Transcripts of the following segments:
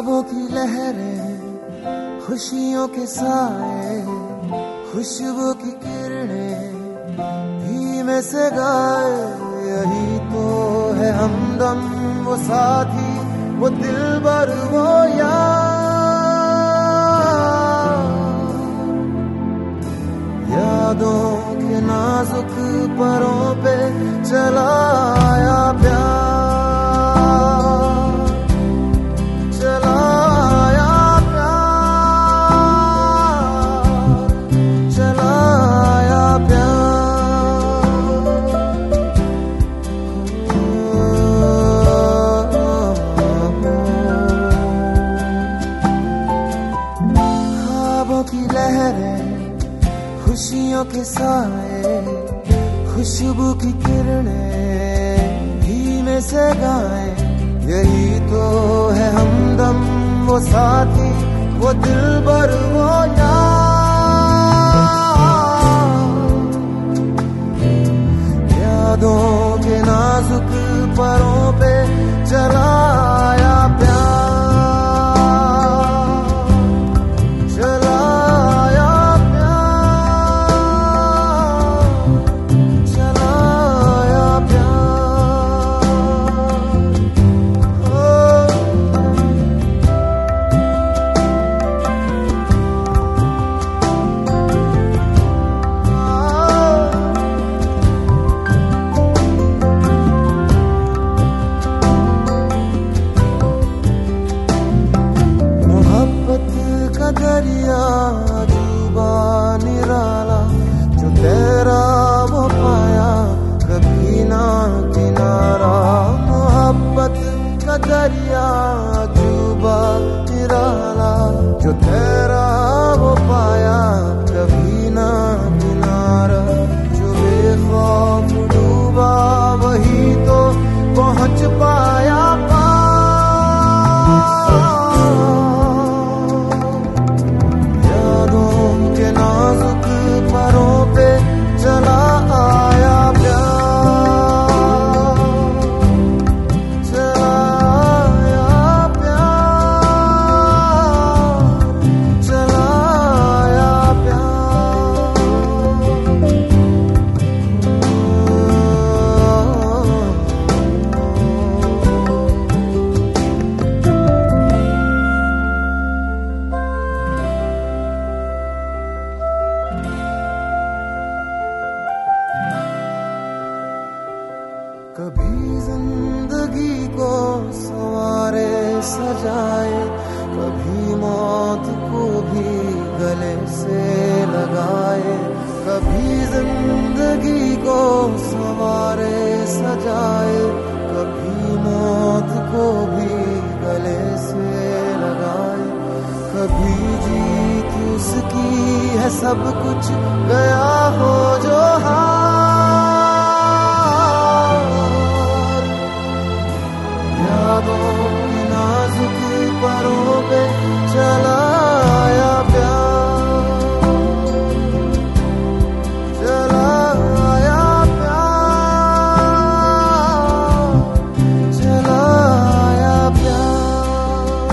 ख्वाबों की लहरें, खुशियों के साए, खुशबू की किरणें धीमे से गाए। यही तो है हमदम, वो साथी, वो दिलबर, वो यार। यादों के नाजुक परों पे चलाया प्यार, खुशियों के साए, खुशबू की किरणें धीमे से गाए। यही तो है हमदम, वो साथी, वो दिलबर, वो यार। यादों के नाजुक परों पे चलाया प्यार, दरिया डूबा निराला, जो तेरा वो पाया कभी ना किनारा। मोहब्बत का दरिया डूबा निराला, जो तेरा वो पाया कभी ना किनारा। जो बेखौफ डूबा वही तो पहुंच पाया परों पे चला आया प्यार, चला आया प्यार, चला आया प्यार। कभी जिंदगी को संवारे सजाए, कभी मौत को भी गले से लगाए। कभी जिंदगी को संवारे सजाए, कभी मौत को भी गले से लगाए। कभी जीत उसकी है सब कुछ गया हो जो नाजुक परों पे चलाया प्यार, चलाया प्यार, चलाया प्यार।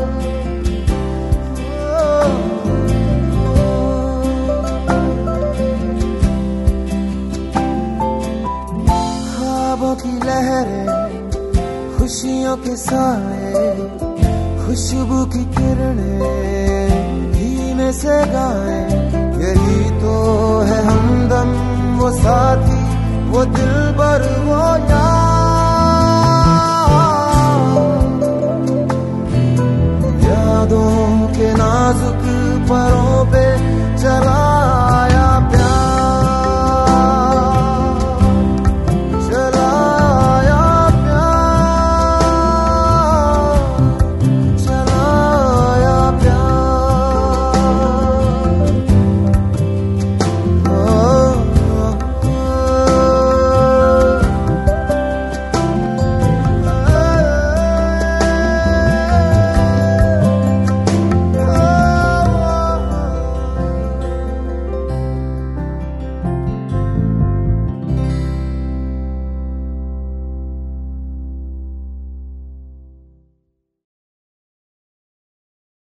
ख्वाबों की लहरें, खुशियों के साए, खुशबू की किरणें धीमे से गाए। यही तो है हमदम, वो साथी, वो दिलबर, वो यार।